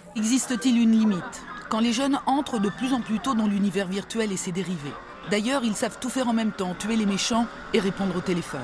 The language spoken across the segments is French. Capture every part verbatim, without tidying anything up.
Existe-t-il une limite ? Quand les jeunes entrent de plus en plus tôt dans l'univers virtuel et ses dérivés. D'ailleurs, ils savent tout faire en même temps, tuer les méchants et répondre au téléphone.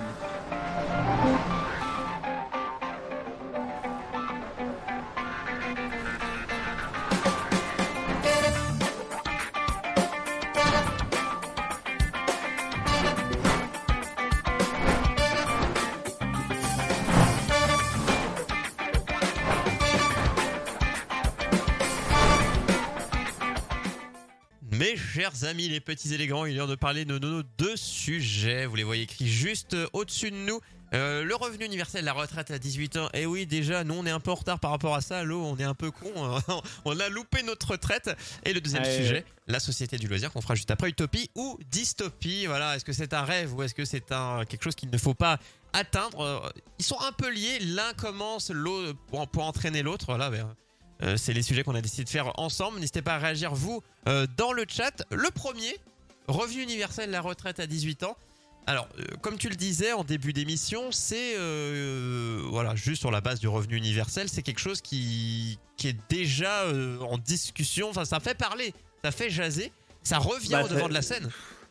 Mes chers amis, les petits élégants, il est l'heure de parler de nos deux sujets. Vous les voyez écrits juste au-dessus de nous. Euh, le revenu universel, la retraite à dix-huit ans. Et oui, déjà, nous, on est un peu en retard par rapport à ça. L'eau, on est un peu con. On a loupé notre retraite. Et le deuxième Allez. sujet, la société du loisir qu'on fera juste après. Utopie ou dystopie. Voilà. Est-ce que c'est un rêve ou est-ce que c'est un quelque chose qu'il ne faut pas atteindre? Ils sont un peu liés. L'un commence l'autre pour, pour entraîner l'autre. Voilà. Ben, Euh, c'est les sujets qu'on a décidé de faire ensemble. N'hésitez pas à réagir, vous, euh, dans le chat. Le premier, revenu universel, la retraite à dix-huit ans. Alors, euh, comme tu le disais en début d'émission, c'est euh, voilà, juste sur la base du revenu universel, c'est quelque chose qui, qui est déjà euh, en discussion. Enfin, ça fait parler, ça fait jaser, ça revient Bah, au devant ça- de la scène.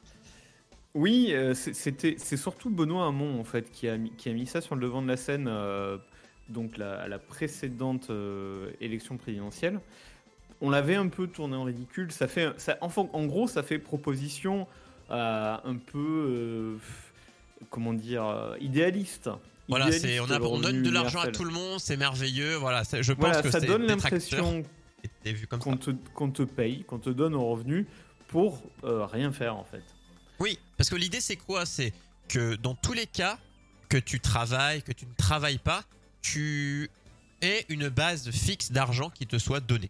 Oui, euh, c'est- c'était, c'est surtout Benoît Hamon en fait qui a mis, qui a mis ça sur le devant de la scène, euh, donc la, à la précédente euh, élection présidentielle. On l'avait un peu tourné en ridicule. Ça fait, ça, enfin, en gros, ça fait proposition euh, un peu, euh, comment dire, euh, idéaliste. Voilà, Idéaliste, c'est, on, a, le on donne revenu de l'argent à universel. tout le monde, c'est merveilleux. Voilà, c'est- je pense Voilà, que ça c'est donne détracteur l'impression et vu comme ça. qu'on te, qu'on te paye, qu'on te donne au revenu pour euh, rien faire en fait. Oui, parce que l'idée c'est quoi? C'est que dans tous les cas, que tu travailles, que tu ne travailles pas, tu aies une base fixe d'argent qui te soit donnée.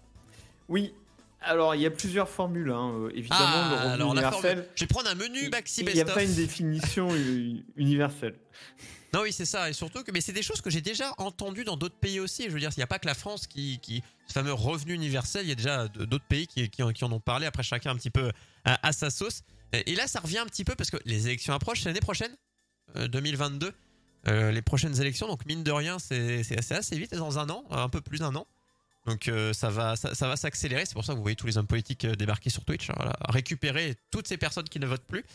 Oui, alors il y a plusieurs formules, hein. euh, évidemment, le revenu Ah, alors la universel. formule. Je vais prendre un menu Maxi Il n'y a Best pas une of. définition u- universelle. Non, oui, c'est ça. Et surtout que, mais c'est des choses que j'ai déjà entendues dans d'autres pays aussi. Je veux dire, il n'y a pas que la France qui, qui, ce fameux revenu universel. Il y a déjà d'autres pays qui, qui, en, qui en ont parlé. Après, chacun un petit peu à, à sa sauce. Et là, ça revient un petit peu parce que les élections approchent. C'est l'année prochaine, euh, deux mille vingt-deux. Euh, les prochaines élections. Donc, mine de rien, c'est, c'est assez, assez vite. Dans un an, un peu plus d'un an. Donc, euh, ça va, ça, ça va s'accélérer. C'est pour ça que vous voyez tous les hommes politiques euh, débarquer sur Twitch. Voilà, récupérer toutes ces personnes qui ne votent plus.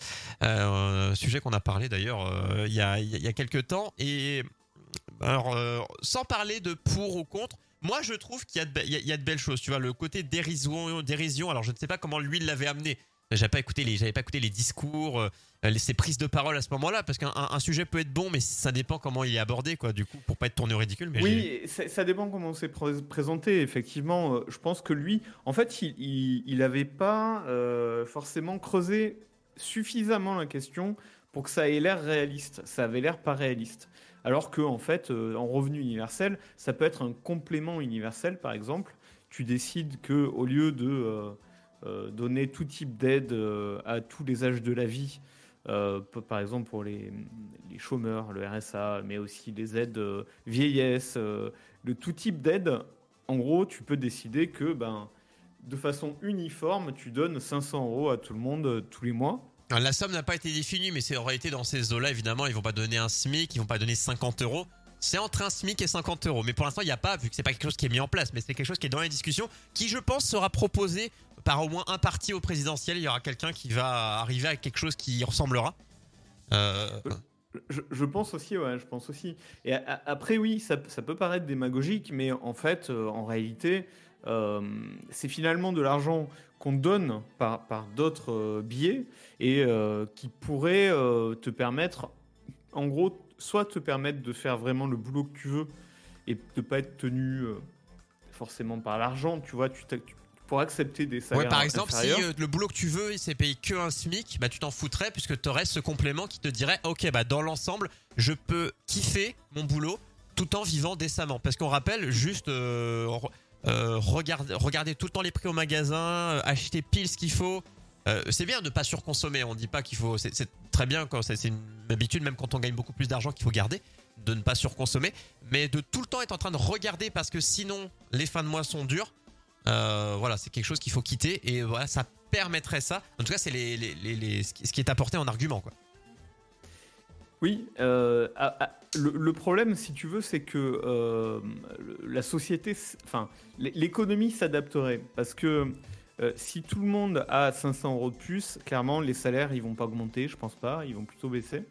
Euh, sujet qu'on a parlé d'ailleurs euh, il y a, il y a quelques temps. Et alors, euh, sans parler de pour ou contre, moi je trouve qu'il y a de, be- il y a, il y a de belles choses. Tu vois, le côté dérision, dérision. Alors, je ne sais pas comment lui il l'avait amené. J'avais pas écouté les, j'avais pas écouté les discours, euh, les, ses prises de parole à ce moment-là, parce qu'un un, un sujet peut être bon, mais ça dépend comment il est abordé, quoi. Du coup, pour pas être tourné au ridicule. Mais j'ai- Oui, ça, ça dépend comment c'est pré- présenté. Effectivement, euh, je pense que lui, en fait, il il, il avait pas euh, forcément creusé suffisamment la question pour que ça ait l'air réaliste. Ça avait l'air pas réaliste. Alors que, en fait, euh, en revenu universel, ça peut être un complément universel, par exemple. Tu décides que au lieu de euh, euh, donner tout type d'aide euh, à tous les âges de la vie, euh, p- par exemple pour les, les chômeurs, le R S A, mais aussi les aides euh, vieillesse, euh, le tout type d'aide, en gros, tu peux décider que ben, de façon uniforme, tu donnes cinq cents euros à tout le monde euh, tous les mois. Alors, la somme n'a pas été définie, mais c'est aurait été dans ces eaux-là, évidemment, ils vont pas donner un SMIC, ils vont pas donner cinquante euros. C'est entre un SMIC et cinquante euros. Mais pour l'instant, il n'y a pas, vu que c'est pas quelque chose qui est mis en place, mais c'est quelque chose qui est dans les discussions, qui, je pense, sera proposé par au moins un parti au présidentiel. Il y aura quelqu'un qui va arriver avec quelque chose qui y ressemblera. Euh, Je, je pense aussi, ouais, je pense aussi. Et a- a- après, oui, ça, ça peut paraître démagogique, mais en fait, euh, en réalité, euh, c'est finalement de l'argent qu'on donne par, par d'autres euh, biais et euh, qui pourrait euh, te permettre, en gros, soit te permettre de faire vraiment le boulot que tu veux et de pas être tenu euh, forcément par l'argent, tu vois, tu, t'as- tu pourrais accepter des salaires Ouais, par exemple, si inférieurs. euh, le boulot que tu veux, il s'est payé que un SMIC, bah tu t'en foutrais puisque tu aurais ce complément qui te dirait, ok, bah dans l'ensemble, je peux kiffer mon boulot tout en vivant décemment. Parce qu'on rappelle, juste euh, re- euh, regarder, regarder tout le temps les prix au magasin, euh, acheter pile ce qu'il faut. Euh, c'est bien de pas surconsommer. On dit pas qu'il faut. C'est, c'est très bien quand c'est, c'est une habitude, même quand on gagne beaucoup plus d'argent, qu'il faut garder, de ne pas surconsommer, mais de tout le temps être en train de regarder parce que sinon les fins de mois sont dures. Euh, voilà, c'est quelque chose qu'il faut quitter et voilà, ça permettrait ça. En tout cas, c'est les, les, les, les- ce qui ce qui est apporté en argument, quoi. Oui, euh, ah, ah, le, le problème, si tu veux, c'est que euh, le- la société, s- enfin, l'é- l'économie s'adapterait. Parce que euh, si tout le monde a cinq cents euros de plus, clairement, les salaires, ils vont pas augmenter, je pense pas, ils vont plutôt baisser.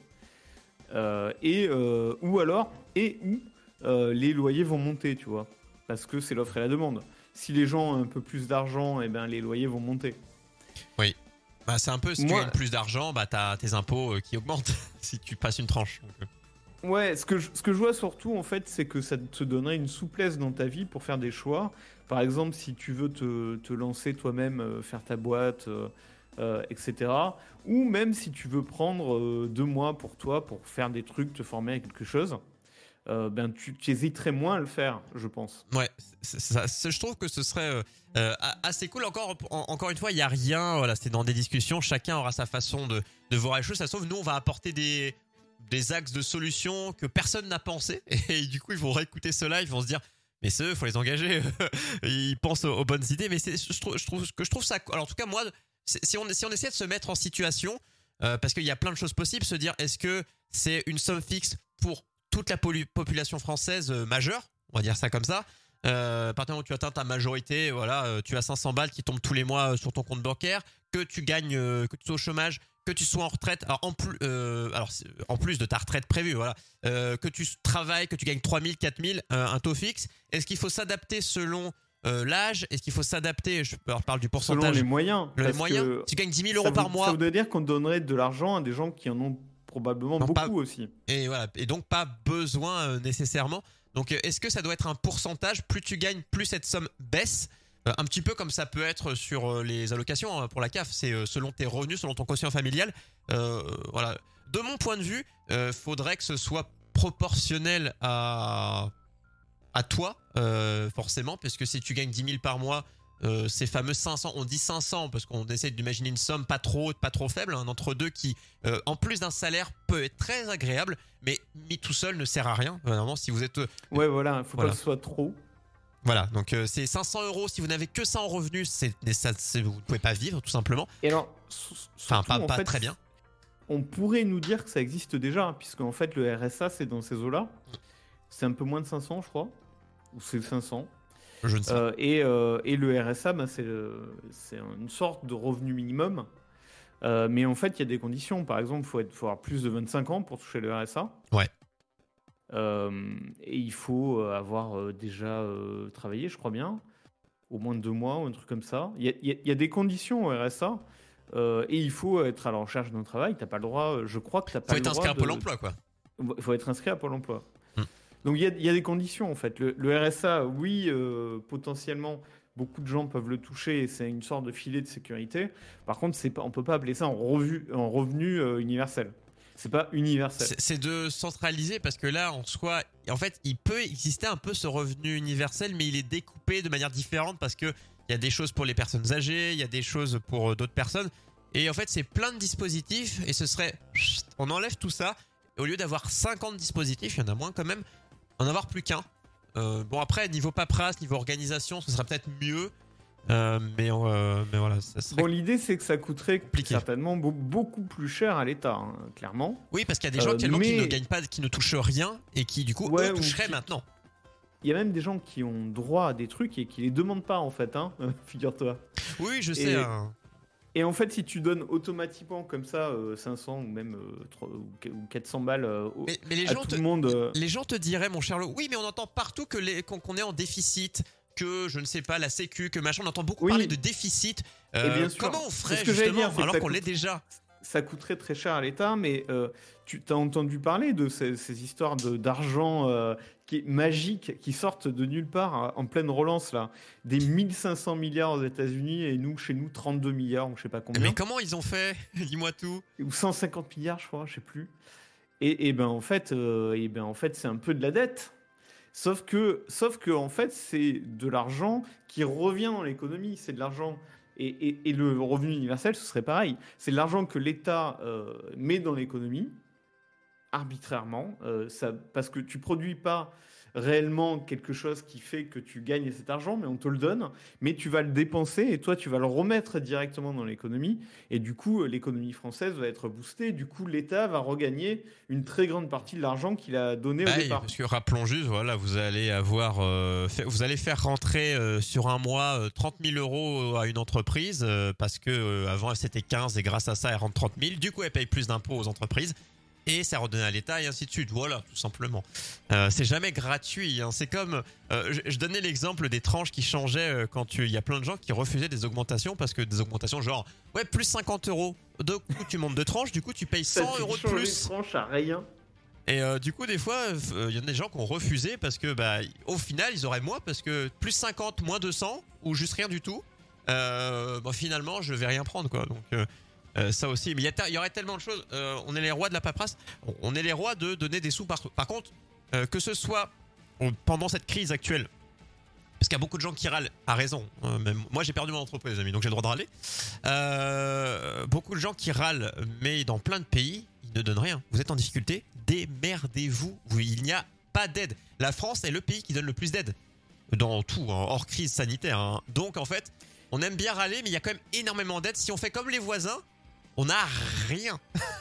Euh, et, euh, ou alors, et ou euh, les loyers vont monter, tu vois. Parce que c'est l'offre et la demande. Si les gens ont un peu plus d'argent, eh ben, les loyers vont monter. Oui. Bah, c'est un peu, si tu Moi, gagnes plus d'argent, bah, t'as tes impôts euh, qui augmentent si tu passes une tranche. Donc, euh, Ouais, ce que je, ce que je vois surtout, en fait, c'est que ça te donnerait une souplesse dans ta vie pour faire des choix. Par exemple, si tu veux te, te lancer toi-même, euh, faire ta boîte, euh, euh, et cetera. Ou même si tu veux prendre euh, deux mois pour toi, pour faire des trucs, te former à quelque chose, euh, ben tu tu hésiterais moins à le faire, je pense. Ouais, c'est- c'est ça. C'est- je trouve que ce serait euh, euh, a- assez cool. Encore, en- encore une fois, il y a rien. Voilà, c'est dans des discussions. Chacun aura sa façon de, de voir les choses. Ça se trouve, nous, on va apporter des des axes de solutions que personne n'a pensé. Et, du coup, ils vont réécouter cela. Ils vont se dire, mais ceux, faut les engager. Ils pensent aux, aux bonnes idées. Mais c'est, je trouve, je trouve que je trouve ça. Alors, en tout cas, moi, c'est- si on si on essaie de se mettre en situation, euh, parce qu'il y a plein de choses possibles, se dire, est-ce que c'est une somme fixe pour toute la polu- population française euh, majeure, on va dire ça comme ça. Euh, à partir du moment où tu atteins ta majorité, voilà, euh, tu as cinq cents balles qui tombent tous les mois euh, sur ton compte bancaire, que tu gagnes, euh, que tu sois au chômage, que tu sois en retraite, alors en plus, euh, alors c'est- en plus de ta retraite prévue, voilà, euh, que tu travailles, que tu gagnes trois mille, quatre mille, euh, un taux fixe. Est-ce qu'il faut s'adapter selon euh, l'âge? Est-ce qu'il faut s'adapter? Je alors, je parle du Selon les pourcentage, moyens. les Parce moyens. que Si tu gagnes dix mille ça, euros vou- par ça mois, voudrait dire qu'on donnerait de l'argent à des gens qui en ont probablement non pas beaucoup aussi. et voilà, et donc pas besoin euh, nécessairement. Donc euh, est-ce que ça doit être un pourcentage? Plus tu gagnes, plus cette somme baisse. Euh, un petit peu comme ça peut être sur euh, les allocations hein, pour la C A F. C'est euh, selon tes revenus, selon ton quotient familial. Euh, voilà. De mon point de vue, euh, faudrait que ce soit proportionnel à à toi, euh, forcément, parce que si tu gagnes dix mille par mois, euh, ces fameux cinq cents, on dit cinq cents parce qu'on essaie d'imaginer une somme pas trop haute, pas trop faible, un entre deux qui, euh, en plus d'un salaire, peut être très agréable, mais mis tout seul ne sert à rien. Vraiment, si vous êtes, euh, Ouais, voilà, il faut voilà. pas que ce soit trop. voilà, donc euh, c'est cinq cents euros. Si vous n'avez que ça en revenus, c'est, mais ça, c'est- vous ne pouvez pas vivre, tout simplement. Et alors, s- Enfin, surtout, pas, en pas fait, très bien. on pourrait nous dire que ça existe déjà, puisque en fait, le R S A, c'est dans ces eaux-là. C'est un peu moins de cinq cents, je crois. Ou c'est cinq cents. Je ne sais pas. Euh, et, euh, et le R S A, bah, c'est, le- c'est une sorte de revenu minimum. Euh, mais en fait, il y a des conditions. Par exemple, il faut, être- faut avoir plus de vingt-cinq ans pour toucher le R S A. Ouais. Euh, et il faut euh, avoir euh, déjà euh, travaillé, je crois bien, au moins deux mois ou un truc comme ça. Il y a, il y a- il y a des conditions au R S A. Euh, et il faut être à la recherche d'un travail. T'as pas le droit. euh, Je crois que t'as pas Faut le être droit inscrit à de- Pôle emploi, quoi. Il faut être inscrit à Pôle emploi. Hmm. Donc il y a, il y a des conditions en fait. Le, le R S A, oui, euh, potentiellement, beaucoup de gens peuvent le toucher et c'est une sorte de filet de sécurité. Par contre, c'est pas, on peut pas appeler ça en, revu, en revenu euh, universel. C'est pas universel. C'est c'est de centraliser parce que là, en soi, en fait, il peut exister un peu ce revenu universel, mais il est découpé de manière différente parce que il y a des choses pour les personnes âgées, il y a des choses pour euh, d'autres personnes. Et en fait, c'est plein de dispositifs et ce serait, chut, on enlève tout ça. Au lieu d'avoir cinquante dispositifs, il y en a moins quand même, en avoir plus qu'un. Euh, bon après, niveau paperasse, niveau organisation, ce serait peut-être mieux. Euh, mais, euh, mais voilà, ça serait... Bon, l'idée c'est que ça coûterait Compliqué. certainement beau- beaucoup plus cher à l'État, hein, clairement. Oui, parce qu'il y a des gens Euh, actuellement qui mais- ne gagnent pas, qui ne touchent rien et qui du coup Ouais, eux ou toucheraient qui- maintenant. Il y a même des gens qui ont droit à des trucs et qui les demandent pas en fait, hein, figure-toi. Oui, je sais. Et- hein. Et en fait, si tu donnes automatiquement comme ça euh, cinq cents ou même euh, trois- ou quatre cents balles euh, au- Mais, mais les à gens tout te, le monde, euh, les gens te diraient, mon cher Lo, oui, mais on entend partout que les, qu'on, qu'on est en déficit, que je ne sais pas, la Sécu, que machin, on entend beaucoup Oui. parler de déficit. Euh, Et bien sûr. comment on C'est ferait ce que j'allais justement dire, c'est que alors ça qu'on coûte- l'est déjà? ça coûterait très cher à l'État, mais euh, tu t'as entendu parler de ces, ces histoires de, d'argent euh, qui, magiques qui sortent de nulle part hein, en pleine relance là, des mille cinq cents milliards aux États-Unis et nous chez nous trente-deux milliards ou je sais pas combien, Mais comment ils ont fait? Dis-moi tout. ou cent cinquante milliards je crois, je sais plus. Et, et ben en fait, euh, et ben en fait c'est un peu de la dette. Sauf que, sauf que en fait c'est de l'argent qui revient dans l'économie, c'est de l'argent. Et, et- et le revenu universel, ce serait pareil. C'est de l'argent que l'État euh, met dans l'économie, arbitrairement, euh, ça, parce que tu produis pas réellement quelque chose qui fait que tu gagnes cet argent, mais on te le donne, mais tu vas le dépenser et toi, tu vas le remettre directement dans l'économie. Et du coup, l'économie française va être boostée. Du coup, l'État va regagner une très grande partie de l'argent qu'il a donné Ah au oui, départ. parce que rappelons juste, voilà, vous allez avoir, euh, fait- vous allez faire rentrer euh, sur un mois euh, trente mille euros à une entreprise euh, parce que euh, avant c'était quinze et grâce à ça elle rentre trente mille. Du coup, elle paye plus d'impôts aux entreprises. Et ça redonne à l'État et ainsi de suite. Voilà, tout simplement. Euh, c'est jamais gratuit. Hein. C'est comme, euh, je, je donnais l'exemple des tranches qui changeaient euh, quand il y a plein de gens qui refusaient des augmentations parce que des augmentations genre, ouais, plus cinquante euros. Du coup, tu montes de tranche, du coup, tu payes cent euros de plus. Les tranches à rien. Et euh, du coup, des fois, il euh, y en a des gens qui ont refusé parce que, bah, au final, ils auraient moins parce que plus cinquante, moins deux cents ou juste rien du tout. Euh, bon, finalement, je vais rien prendre, quoi. Donc. Euh, Euh, ça aussi, mais il y, y aurait tellement de choses. Euh, on est les rois de la paperasse. On est les rois de donner des sous partout. Par contre, euh, que ce soit pendant cette crise actuelle, parce qu'il y a beaucoup de gens qui râlent, à raison. Euh, même moi, j'ai perdu mon entreprise, les amis, donc j'ai le droit de râler. Euh, beaucoup de gens qui râlent, mais dans plein de pays, ils ne donnent rien. Vous êtes en difficulté, démerdez-vous. Vous, il n'y a pas d'aide. La France est le pays qui donne le plus d'aide dans tout, hein, hors crise sanitaire. Hein. Donc, en fait, on aime bien râler, mais il y a quand même énormément d'aide. Si on fait comme les voisins, on n'a rien.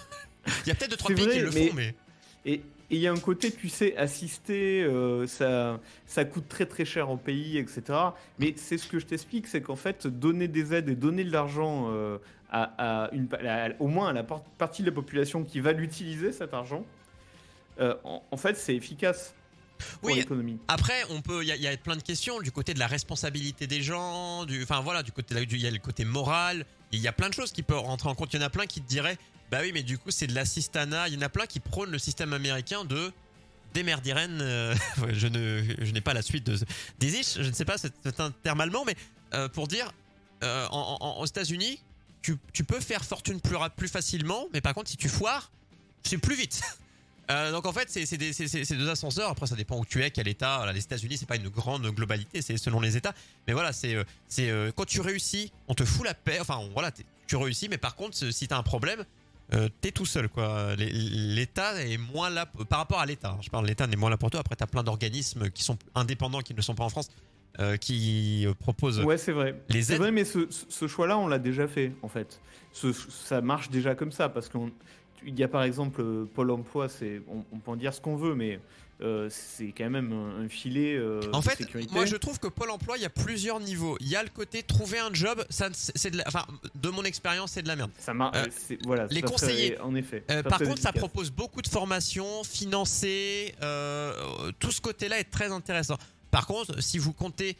Il y a peut-être deux, trois pays vrai, qui le mais... font, mais... Et il y a un côté, tu sais, assister, euh, ça, ça coûte très très cher au pays, et cetera. Mais c'est ce que je t'explique, c'est qu'en fait, donner des aides et donner de l'argent euh, à, à une, à, au moins à la partie de la population qui va l'utiliser, cet argent, euh, en, en fait, c'est efficace. Pour oui, l'économie. Après, on peut, il y, y a plein de questions du côté de la responsabilité des gens, du, enfin voilà, du côté, il y a le côté moral. Il y a plein de choses qui peuvent rentrer en compte. Il y en a plein qui te diraient, bah oui, mais du coup c'est de l'assistanat. Il y en a plein qui prônent le système américain de démerdiren. Euh, je ne, je n'ai pas la suite de des ish. Je ne sais pas, c'est, c'est un terme allemand, mais euh, pour dire, euh, en, en, aux États-Unis, tu, tu peux faire fortune plus plus facilement, mais par contre si tu foires, c'est plus vite. Euh, donc en fait c'est, c'est, des, c'est, c'est deux ascenseurs. Après ça dépend où tu es, quel état. Là, les États-Unis c'est pas une grande globalité, c'est selon les états. Mais voilà, c'est, c'est euh, quand tu réussis, on te fout la paix. Enfin on, voilà, tu réussis, mais par contre si t'as un problème, euh, t'es tout seul quoi. L'État est moins là par rapport à l'État. Je parle l'État n'est moins là pour toi. Après t'as plein d'organismes qui sont indépendants, qui ne sont pas en France, euh, qui proposent. Ouais c'est vrai. Les c'est aides. vrai, mais ce, ce choix-là on l'a déjà fait en fait. Ce, ça marche déjà comme ça parce qu'on il y a par exemple Pôle emploi, c'est, on, on peut en dire ce qu'on veut, mais euh, c'est quand même un, un filet euh, en de fait, sécurité. Moi je trouve que Pôle emploi, il y a plusieurs niveaux. Il y a le côté trouver un job, ça, c'est de la, enfin, de mon expérience, c'est de la merde. Ça marche. Euh, voilà, les conseillers, très, en effet. Euh, par contre, efficace. Ça propose beaucoup de formations financées. Euh, tout ce côté-là est très intéressant. Par contre, si vous comptez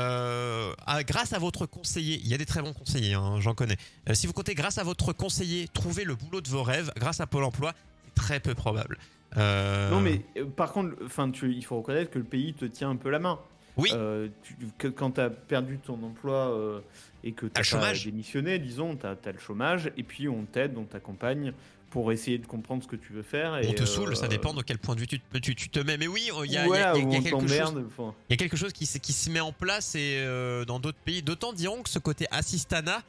Euh, à, grâce à votre conseiller, il y a des très bons conseillers, hein, j'en connais. Euh, si vous comptez grâce à votre conseiller trouver le boulot de vos rêves, grâce à Pôle emploi, c'est très peu probable. Euh... Non, mais euh, par contre, enfin, tu, il faut reconnaître que le pays te tient un peu la main. Oui. Euh, tu, que, quand tu as perdu ton emploi euh, et que tu as démissionné, disons, tu as le chômage, et puis on t'aide, on t'accompagne pour essayer de comprendre ce que tu veux faire. Et on te euh, saoule, ça dépend de quel point de vue tu, tu, tu te mets. Mais oui, il y a, voilà, y a, y a, y a quelque chose. Enfin. Il y a quelque chose qui, qui se met en place et euh, dans d'autres pays. D'autant diront que ce côté assistanat,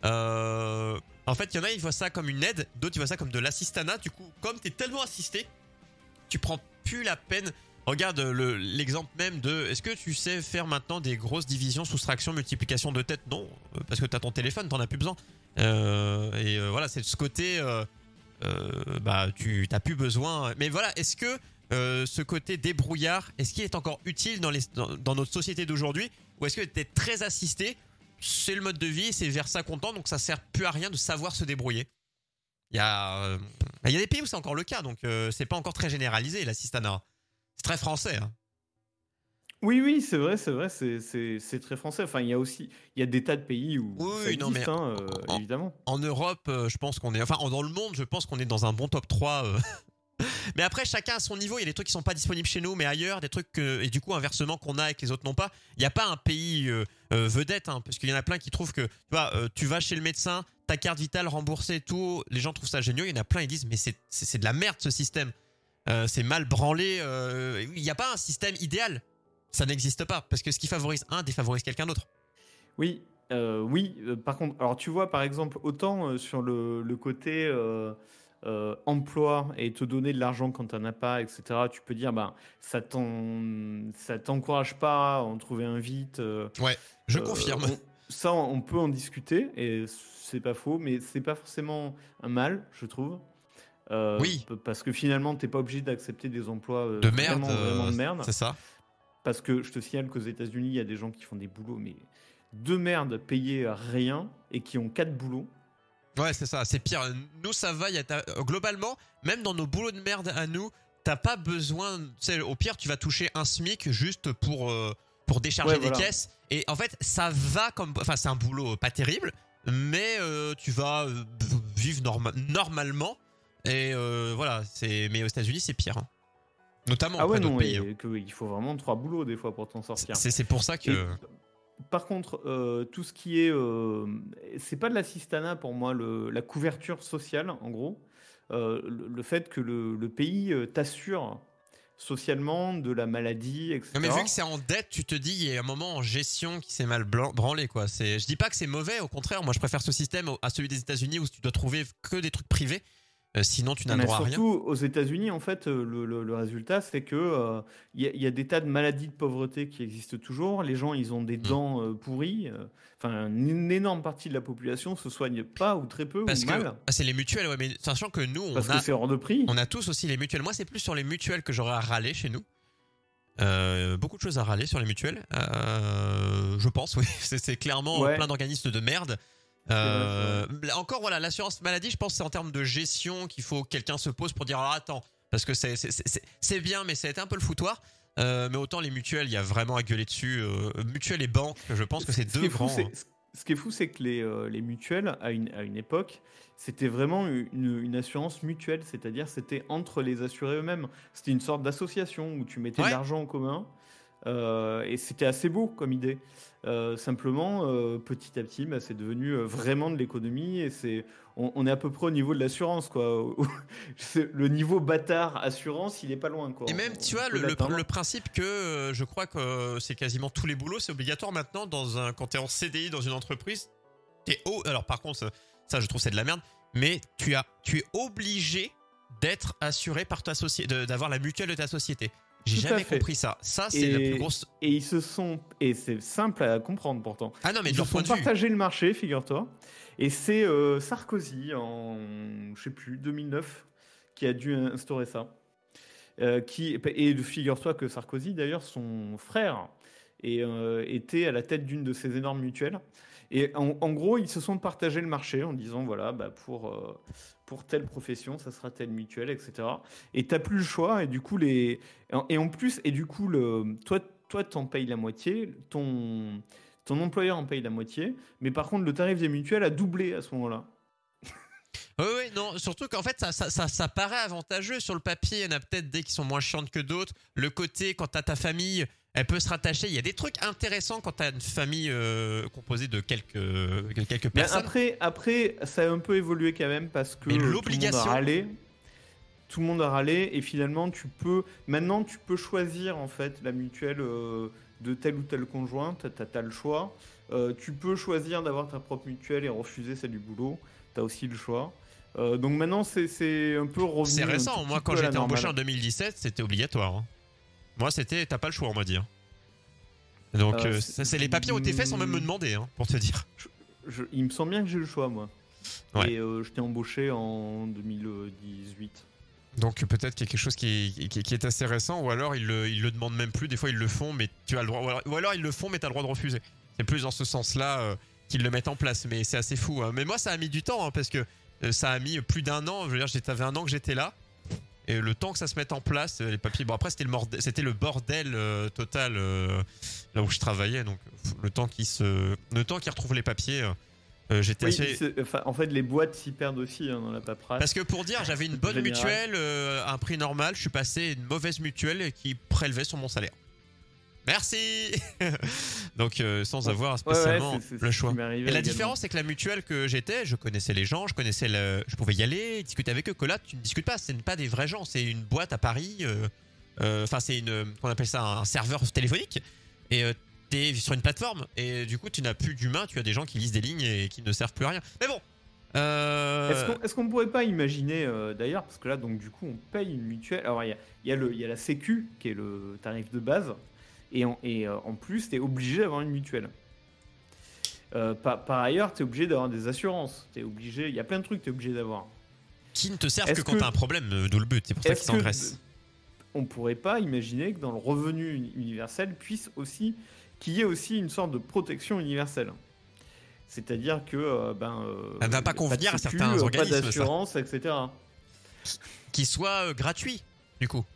euh, en fait, il y en a, ils voient ça comme une aide, d'autres ils voient ça comme de l'assistanat. Du coup, comme t'es tellement assisté, tu prends plus la peine. Regarde le, l'exemple même de, est-ce que tu sais faire maintenant des grosses divisions, soustraction, multiplication de têtes? Non, parce que t'as ton téléphone, t'en as plus besoin. Euh, et euh, voilà, c'est ce côté, euh, euh, bah tu t'as plus besoin. Mais voilà, est-ce que euh, ce côté débrouillard, est-ce qu'il est encore utile dans, les, dans, dans notre société d'aujourd'hui, ou est-ce que t'es très assisté? C'est le mode de vie, c'est vers ça qu'on tend, donc ça sert plus à rien de savoir se débrouiller. Il y a, euh, il y a des pays où c'est encore le cas, donc euh, c'est pas encore très généralisé l'assistanat. C'est très français. Hein. Oui, oui, c'est vrai, c'est vrai, c'est, c'est, c'est très français. Enfin, il y a aussi, il y a des tas de pays où oui, ça existe, non, mais hein, euh, en, évidemment. En Europe, euh, je pense qu'on est, enfin, dans le monde, je pense qu'on est dans un bon top trois. Euh. Mais après, chacun à son niveau. Il y a des trucs qui sont pas disponibles chez nous, mais ailleurs, des trucs que, et du coup, inversement, qu'on a et que les autres n'ont pas. Il n'y a pas un pays euh, euh, vedette, hein, parce qu'il y en a plein qui trouvent que, tu vois, euh, tu vas chez le médecin, ta carte vitale remboursée et tout. Les gens trouvent ça génial. Il y en a plein, ils disent, mais c'est, c'est, c'est de la merde ce système. Euh, c'est mal branlé. Euh, il n'y a pas un système idéal. Ça n'existe pas. Parce que ce qui favorise un défavorise quelqu'un d'autre. Oui, euh, oui. Euh, par contre, alors tu vois, par exemple, autant euh, sur le, le côté euh, euh, emploi et te donner de l'argent quand tu n'en as pas, et cetera, tu peux dire, bah, ça t'en- ça t'encourage pas à en trouver un vite. euh, Ouais, je euh, confirme. on- ça, on peut en discuter et c'est pas faux, mais c'est pas forcément un mal, je trouve. Euh, Oui, p- parce que finalement, t'es pas obligé d'accepter des emplois euh, de merde, vraiment, vraiment euh, de merde. c'est ça. Parce que je te signale qu'aux États-Unis, il y a des gens qui font des boulots, mais de merde, payés à rien et qui ont quatre boulots. Ouais, c'est ça, c'est pire. Nous, ça va, il y a ta- globalement, même dans nos boulots de merde à nous, t'as pas besoin, tu sais, au pire, tu vas toucher un SMIC juste pour, euh, pour décharger Ouais, des voilà. caisses. Et en fait, ça va comme, enfin, c'est un boulot pas terrible, mais euh, tu vas euh, vivre norma- normalement. Et euh, voilà, c'est, mais aux États-Unis, c'est pire. hein. Notamment Ah ouais, auprès d'autres non, pays. hein. et que- il faut vraiment trois boulots des fois pour t'en sortir. C'est, c'est pour ça que. Et par contre, euh, tout ce qui est. euh, c'est pas de l'assistanat pour moi, le- la couverture sociale, en gros. Euh, le, le fait que le, le pays euh, t'assure socialement de la maladie, Non, mais et cetera. vu que c'est en dette, tu te dis, il y a un moment en gestion qui s'est mal blan- branlé, quoi. C'est, je dis pas que c'est mauvais, au contraire, moi je préfère ce système au- à celui des États-Unis où tu dois trouver que des trucs privés, euh, sinon tu n'as le Mais droit à rien. surtout aux États-Unis, en fait, euh, le, le- le résultat, c'est que euh, il y, a- il y a des tas de maladies de pauvreté qui existent toujours. Les gens, ils ont des Mm. dents euh, pourries. euh, Enfin, une énorme partie de la population se soigne pas ou très peu Parce ou que mal ah, c'est les mutuelles, ouais, mais sachant que nous, on parce a, que c'est hors de prix. on a tous aussi les mutuelles. Moi, c'est plus sur les mutuelles que j'aurais à râler chez nous. Euh, beaucoup de choses à râler sur les mutuelles. Euh, je pense, oui. C'est, c'est clairement Ouais. plein d'organismes de merde. Euh, là encore, voilà, l'assurance maladie, je pense que c'est en termes de gestion qu'il faut que quelqu'un se pose pour dire alors attends, parce que c'est, c'est, c'est, c'est bien, mais ça a été un peu le foutoir. Euh, mais autant les mutuelles, il y a vraiment à gueuler dessus. Euh, mutuelles et banques, je pense que c'est Ce qui deux est fou, grands. c'est- ce qui est fou, c'est que les, euh, les mutuelles, à une, à une époque, c'était vraiment une, une assurance mutuelle, c'est-à-dire c'était entre les assurés eux-mêmes. C'était une sorte d'association où tu mettais Ouais. de l'argent en commun. Euh, et c'était assez beau comme idée. Euh, simplement, euh, petit à petit, bah, c'est devenu euh, vraiment de l'économie et c'est, on, on est à peu près au niveau de l'assurance, quoi. C'est- le niveau bâtard assurance, il est pas loin, quoi. Et même, On- tu on vois, peut le, le, l'atteindre. le principe que euh, je crois que euh, c'est quasiment tous les boulots, c'est obligatoire maintenant dans un, quand t'es en C D I dans une entreprise. T'es haut. Alors par contre, ça, ça, je trouve c'est de la merde. Mais tu as, tu es obligé d'être assuré par ta société, d'avoir la mutuelle de ta société. J'ai Tout à jamais fait. compris ça. Ça, c'est la Et- plus grosse. Et ils se sont, et c'est simple à comprendre pourtant. Ah non, mais de Ils se leur sont point de vue. partagé le marché, figure-toi. Et c'est euh, Sarkozy, en, je sais plus, deux mille neuf, qui a dû instaurer ça. Euh, qui, et figure-toi que Sarkozy, d'ailleurs, son frère et, euh, était à la tête d'une de ces énormes mutuelles. Et en, en gros, ils se sont partagé le marché en disant, voilà, bah pour, euh, pour telle profession, ça sera telle mutuelle, et cetera. Et t'as plus le choix. Et du coup, les, et en plus, et du coup, le, toi, toi, t'en payes la moitié, ton, ton employeur en paye la moitié, mais par contre, le tarif des mutuelles a doublé à ce moment-là. Oui, oui, non, surtout qu'en fait, ça, ça, ça, ça paraît avantageux sur le papier. Il y en a peut-être des qui sont moins chiantes que d'autres. Le côté, quand t'as ta famille, elle peut se rattacher. Il y a des trucs intéressants quand t'as une famille euh, composée de quelques, euh, quelques Mais personnes. après, après, ça a un peu évolué quand même parce que Mais euh, tout le monde l'obligation- a râlé. Tout le monde a râlé et finalement, tu peux, maintenant, tu peux choisir en fait la mutuelle euh, de tel ou tel conjoint. T'as, t'as le choix. Euh, tu peux choisir d'avoir ta propre mutuelle et refuser celle du boulot. T'as aussi le choix. Euh, donc maintenant, c'est, c'est un peu revenu. C'est un récent. tout Moi, petit quand peu à la j'étais embauché en normale. deux mille dix-sept, c'était obligatoire. hein. Moi, c'était, t'as pas le choix, on m'a dit. hein. Donc, Euh, euh, c'est- ça, c'est les papiers ont été faits sans même me Hmm. demander, hein, pour te dire. Je- il me semble bien que j'ai le choix, moi. Ouais. Et euh, je t'ai embauché en deux mille dix-huit. Donc peut-être qu'il y a quelque chose qui, qui, qui est assez récent, ou alors ils le, ils le demandent même plus. Des fois ils le font, mais tu as le droit. Ou alors, ou alors ils le font, mais tu as le droit de refuser. C'est plus dans ce sens-là euh, qu'ils le mettent en place, mais c'est assez fou. hein. Mais moi ça a mis du temps, hein, parce que euh, ça a mis plus d'un an. Je veux dire, j'étais- ça fait un an que j'étais là. Et le temps que ça se mette en place, euh, les papiers. Bon, après, c'était le, morde- c'était le bordel euh, total euh, là où je travaillais. Donc, f- le temps qu'ils se, le temps qu'ils retrouvent les papiers, euh, euh, j'étais Oui, assez. c'est- enfin, en fait, les boîtes s'y perdent aussi hein, dans la paperasse. Parce que pour dire, j'avais une bonne Général. mutuelle euh, à un prix normal, je suis passé à une mauvaise mutuelle qui prélevait sur mon salaire. Merci. Donc euh, sans avoir Ouais, ouais, spécialement c'est- c'est- c'est le ce choix. qui m'est arrivé Et la également. différence, c'est que la mutuelle que j'étais, je connaissais les gens, je connaissais le, je pouvais y aller, discuter avec eux. Que là, tu ne discutes pas, ce n'est pas des vrais gens, c'est une boîte à Paris. euh, euh, Enfin, c'est une, qu'on appelle ça un serveur téléphonique. Et euh, t'es sur une plateforme et du coup, tu n'as plus d'humain, tu as des gens qui lisent des lignes et qui ne servent plus à rien. Mais bon. Euh... Est-ce qu'on est-ce qu'on pourrait pas imaginer, euh, d'ailleurs, parce que là, donc du coup, on paye une mutuelle. Alors, il y a, il y a le, il y a la Sécu, qui est le tarif de base, et en, et, euh, en plus, tu es obligé d'avoir une mutuelle. Euh, par, par ailleurs, tu es obligé d'avoir des assurances. T'es obligé, il y a plein de trucs que tu es obligé d'avoir. Qui ne te servent Est-ce que quand que- t'as un problème, d'où le but, c'est pour ça qu'ils Est-ce que s'engraissent. on pourrait pas imaginer que dans le revenu uni- universel puisse aussi qu'il y ait aussi une sorte de protection universelle. C'est-à-dire que euh, ben euh, Elle va pas de convenir à sécu, certains euh, organismes, pas ça. d'assurance, et cetera. Qui soit euh, gratuit, du coup.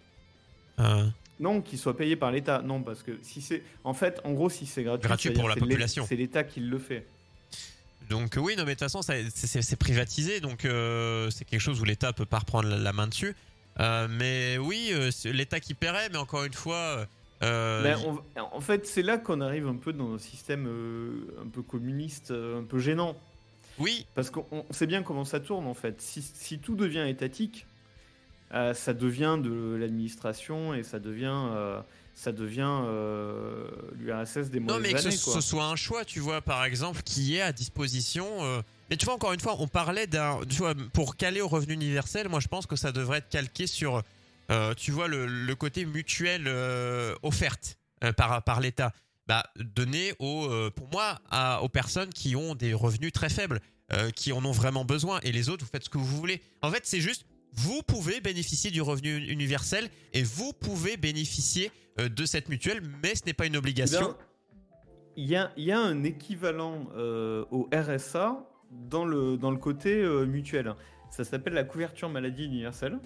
Euh, Non, qu'il soit payé par l'État. Non, parce que si c'est, en fait, en gros, si c'est gratuit, Gratuit c'est-à-dire pour la c'est l'É- population. c'est l'État qui le fait. donc euh, oui, non mais de toute façon, ça- c'est c'est- c'est privatisé, donc euh, c'est quelque chose où l'État peut pas reprendre la, la main dessus. Euh, mais oui, euh, c'est l'État qui paierait, mais encore une fois... Euh, Ben, il- on- en fait, c'est là qu'on arrive un peu dans un système euh, un peu communiste, euh, un peu gênant. Oui, Parce qu'on on sait bien comment ça tourne en fait. Si, si tout devient étatique, euh, ça devient de l'administration et ça devient, euh, ça devient euh, l'U R S S des non mauvaises mais que ce, années. Quoi. ce soit un choix, tu vois, par exemple, qui est à disposition... euh, Mais tu vois, encore une fois, on parlait d'un... Tu vois, pour caler au revenu universel, moi je pense que ça devrait être calqué sur, euh, tu vois, le, le côté mutuel euh, offerte euh, par, par l'État. Bah, donner aux, euh, pour moi, à, aux personnes qui ont des revenus très faibles, euh, qui en ont vraiment besoin. Et les autres, vous faites ce que vous voulez. En fait, c'est juste, vous pouvez bénéficier du revenu universel et vous pouvez bénéficier euh, de cette mutuelle, mais ce n'est pas une Eh obligation. bien, Il y a, il y a un équivalent euh, au R S A dans le, dans le côté euh, mutuel. Ça s'appelle la couverture maladie universelle.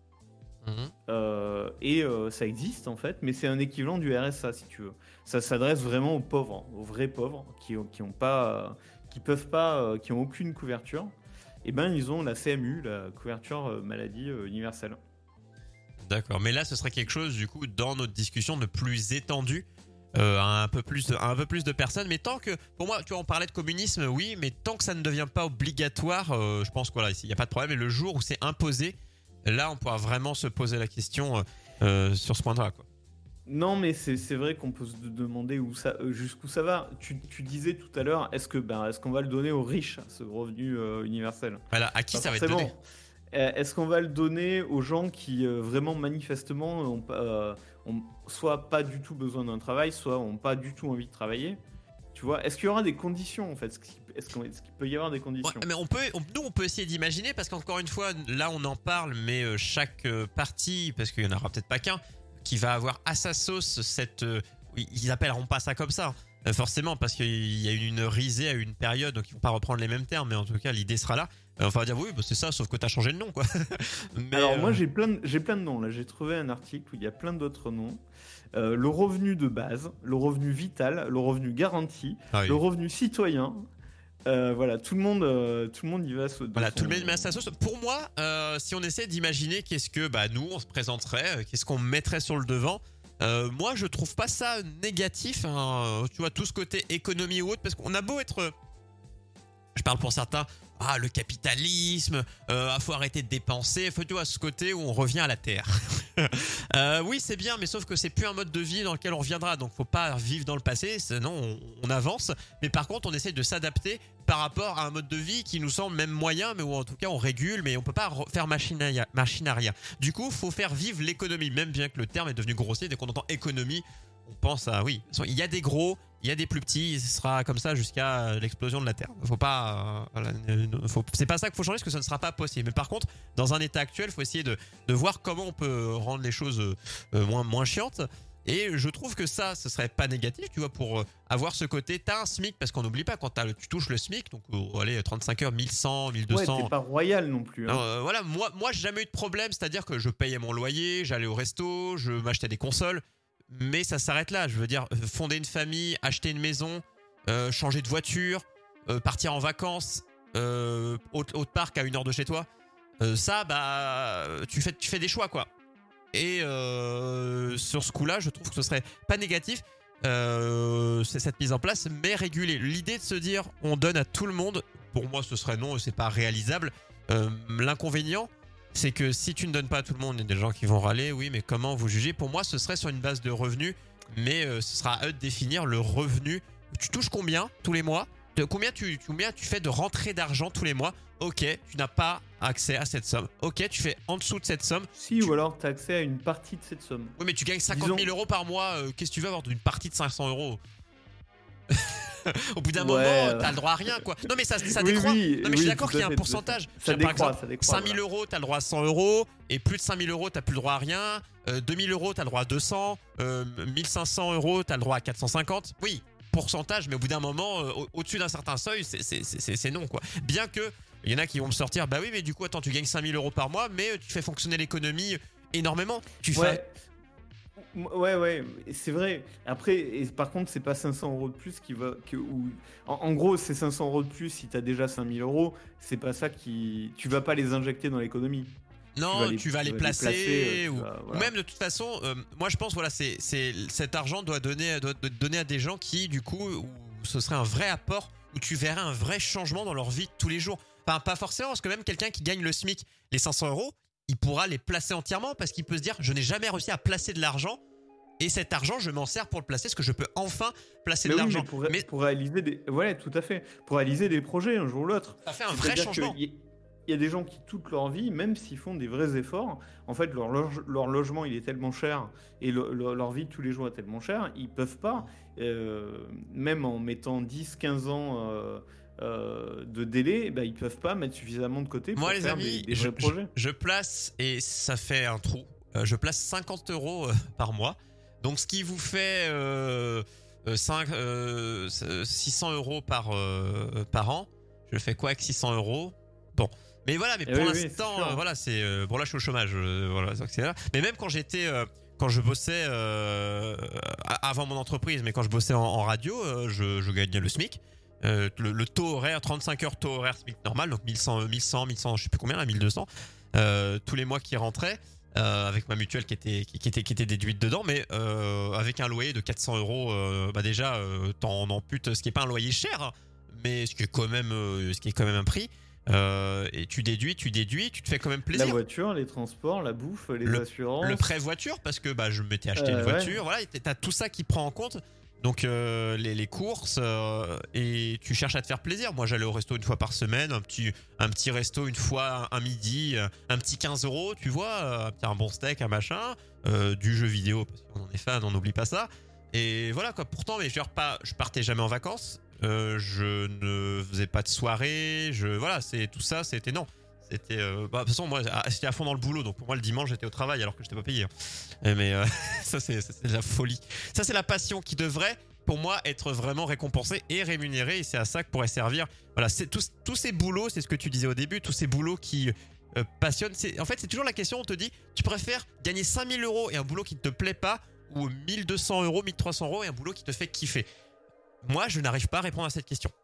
Mhm. Euh, et euh, ça existe en fait, mais c'est un équivalent du R S A si tu veux. Ça s'adresse vraiment aux pauvres, aux vrais pauvres qui ont, qui ont pas, euh, qui peuvent pas, euh, qui ont aucune couverture. Et ben ils ont la C M U, la couverture euh, maladie euh, universelle. D'accord, mais là ce serait quelque chose du coup dans notre discussion de plus étendu euh, à un peu plus de, à un peu plus de personnes. Mais tant que, pour moi, tu vois, on parlait de communisme, oui, mais tant que ça ne devient pas obligatoire, euh, je pense que voilà, il n'y a pas de problème. Et le jour où c'est imposé, là on pourra vraiment se poser la question euh, euh, sur ce point-là, quoi. Non, mais c'est c'est vrai qu'on peut se demander où ça, euh, jusqu'où ça va. Tu, tu disais tout à l'heure, est-ce que ben, est-ce qu'on va le donner aux riches, ce revenu euh, universel? Voilà, à qui Pas ça va être forcément. donné? Euh, Est-ce qu'on va le donner aux gens qui euh, vraiment manifestement ont, pas- euh, ont soit pas du tout besoin d'un travail, soit ont pas du tout envie de travailler? Tu vois, est-ce qu'il y aura des conditions en fait? Est-ce qu'il est-ce qu'on- est-ce qu'il peut y avoir des Ouais, conditions? mais on peut, on- nous on peut essayer d'imaginer parce qu'encore une fois, là on en parle, mais euh, chaque euh, parti, parce qu'il y en aura peut-être pas qu'un, qui va avoir à sa sauce cette, euh, oui, ils appelleront pas ça comme ça, euh, forcément, parce qu'il y a eu une risée à une période, donc ils vont pas reprendre les mêmes termes, mais en tout cas l'idée sera là. Euh, enfin, on va dire oui, bah, c'est ça, sauf que t'as changé de nom, quoi. Mais, Alors moi euh, j'ai plein, de, j'ai plein de noms là. J'ai trouvé un article où il y a plein d'autres noms. Euh, le revenu de base, le revenu vital, le revenu garanti, ah oui. le revenu citoyen. Euh, voilà, tout le monde, euh, tout le monde y va. Se, de Voilà, son- tout le monde met à sa sauce. Pour moi, euh, si on essaie d'imaginer qu'est-ce que bah, nous, on se présenterait, euh, qu'est-ce qu'on mettrait sur le devant, euh, moi, je trouve pas ça négatif, hein, tu vois, tout ce côté économie ou autre, parce qu'on a beau être... euh, Je parle pour certains, ah, le capitalisme, euh, ah, faut arrêter de dépenser, faut, tu vois, ce côté où on revient à la terre. euh, oui, c'est bien, mais sauf que c'est plus un mode de vie dans lequel on reviendra, donc faut pas vivre dans le passé, sinon on, on avance. Mais par contre, on essaie de s'adapter par rapport à un mode de vie qui nous semble même moyen, mais où en tout cas on régule, mais on peut pas re- faire machine à, machine à rien. Du coup, faut faire vivre l'économie, même bien que le terme est devenu grossier. Dès qu'on entend économie, on pense à oui. Il y a des gros, il y a des plus petits, ce sera comme ça jusqu'à l'explosion de la Terre. Faut pas, euh, voilà, euh, faut, c'est pas ça qu'il faut changer, parce que ça ne sera pas possible. Mais par contre, dans un état actuel, faut essayer de, de voir comment on peut rendre les choses euh, moins, moins chiantes. Et je trouve que ça, ce serait pas négatif, tu vois, pour euh, avoir ce côté. T'as un SMIC, parce qu'on n'oublie pas, quand t'as le, tu touches le SMIC, donc euh, allez, trente-cinq heures, mille cent, mille deux cents. Ouais, t'es pas royal non plus. Hein. Non, euh, voilà, moi, moi, j'ai jamais eu de problème, c'est-à-dire que je payais mon loyer, j'allais au resto, je m'achetais des consoles, mais ça s'arrête là. Je veux dire, fonder une famille, acheter une maison, euh, changer de voiture, euh, partir en vacances, euh, au, au parc à une heure de chez toi, euh, ça, bah, tu fais, tu fais des choix, quoi. Et euh, sur ce coup-là, je trouve que ce serait pas négatif. Euh, c'est cette mise en place, mais régulée. L'idée de se dire, on donne à tout le monde, pour moi, ce serait non, c'est pas réalisable. Euh, l'inconvénient, c'est que si tu ne donnes pas à tout le monde, il y a des gens qui vont râler, oui, mais comment vous jugez? Pour moi, ce serait sur une base de revenus, mais euh, ce sera à eux de définir le revenu. Tu touches combien tous les mois? De combien tu, combien tu fais de rentrée d'argent tous les mois? Ok, tu n'as pas accès à cette somme. Ok, tu fais en dessous de cette somme. Si, tu... ou alors tu as accès à une partie de cette somme. Oui, mais tu gagnes cinquante mille euros par mois. Euh, Qu'est-ce que tu veux avoir d'une partie de cinq cents euros? Au bout d'un ouais, moment, euh... t'as le droit à rien, quoi. Non, mais ça, ça oui, décroît. Oui, non, mais oui, je suis d'accord qu'il y a un fait, pourcentage. Ça décroît, par exemple, ça décroît. cinq mille euros, t'as le droit à cent euros. Et plus de cinq mille euros, t'as plus le droit à rien. Euh, deux mille euros, t'as le droit à deux cents. Euh, mille cinq cents euros, t'as le droit à quatre cent cinquante. Oui, pourcentage, mais au bout d'un moment, euh, au-dessus d'un certain seuil, c'est non, quoi. Bien que, il y en a qui vont me sortir, bah oui, mais du coup, attends, tu gagnes cinq mille euros par mois, mais tu fais fonctionner l'économie énormément. Tu ouais. fais. Ouais, ouais, c'est vrai. Après, et par contre, c'est pas cinq cents euros de plus qui va. Que, ou, en, en gros, c'est cinq cents euros de plus si t'as déjà cinq mille euros. C'est pas ça qui. Tu vas pas les injecter dans l'économie. Non, tu vas les, tu vas les placer, les placer ou, vas, voilà. ou même de toute façon, euh, moi je pense voilà, c'est c'est cet argent doit donner doit donner à des gens qui du coup où ce serait un vrai apport où tu verrais un vrai changement dans leur vie de tous les jours. Enfin pas forcément parce que même quelqu'un qui gagne le SMIC, les cinq cents euros, il pourra les placer entièrement parce qu'il peut se dire je n'ai jamais réussi à placer de l'argent. Et cet argent, je m'en sers pour le placer, parce que je peux enfin placer mais de oui, l'argent. Mais pour, mais pour réaliser des, ouais, tout à fait, pour réaliser des projets un jour ou l'autre. Ça fait un vrai changement. Il y, y a des gens qui toute leur vie, même s'ils font des vrais efforts, en fait, leur, loge, leur logement il est tellement cher et le, le, leur vie de tous les jours est tellement chère, ils peuvent pas, euh, même en mettant dix, quinze ans. Euh, Euh, de délai, bah, ils peuvent pas mettre suffisamment de côté pour Moi, les faire amis, des, des je, vrais projets. Je, je place, et ça fait un trou, euh, je place cinquante euros euh, par mois. Donc, ce qui vous fait euh, cinq, euh, six cents euros par, euh, par an. Je fais quoi avec six cents euros? Bon. Mais voilà, mais pour oui, l'instant, oui, euh, voilà, c'est euh, bon là, je suis au chômage, euh, voilà, c'est là. Mais même quand j'étais, euh, quand je bossais euh, avant mon entreprise, mais quand je bossais en, en radio, euh, je, je gagnais le SMIC. Euh, le, le taux horaire, trente-cinq heures taux horaire SMIC normal, donc mille cent, mille cent, mille cent, je sais plus combien, là, mille deux cents, euh, tous les mois qui rentraient, euh, avec ma mutuelle qui était, qui, qui était, qui était déduite dedans, mais euh, avec un loyer de quatre cents euros, euh, bah déjà, euh, t'en amputes, ce qui est pas un loyer cher, mais ce qui est quand même, euh, ce qui est quand même un prix. Euh, et tu déduis, tu déduis, tu te fais quand même plaisir. La voiture, les transports, la bouffe, les le, assurances. Le prêt voiture, parce que bah, je m'étais acheté euh, une voiture, ouais. Voilà, t'as tout ça qui prend en compte. Donc euh, les, les courses euh, et tu cherches à te faire plaisir. Moi j'allais au resto une fois par semaine, un petit, un petit resto une fois un midi, un petit quinze euros, tu vois, un bon steak, un machin, euh, du jeu vidéo parce qu'on en est fan, on n'oublie pas ça. Et voilà quoi. Pourtant, mais je, pas, je partais jamais en vacances, euh, je ne faisais pas de soirée, je voilà, c'est tout ça, c'était non. C'était euh, bah, de toute façon moi j'étais à fond dans le boulot, donc pour moi le dimanche j'étais au travail alors que j'étais pas payé. Hein. Mais euh, ça c'est c'est de la folie. Ça c'est la passion qui devrait pour moi être vraiment récompensée et rémunérée, et c'est à ça que pourrait servir. Voilà, c'est tous tous ces boulots, c'est ce que tu disais au début, tous ces boulots qui euh, passionnent. C'est en fait c'est toujours la question. On te dit tu préfères gagner cinq mille euros et un boulot qui ne te plaît pas, ou mille deux cents euros, mille trois cents euros et un boulot qui te fait kiffer. Moi je n'arrive pas à répondre à cette question.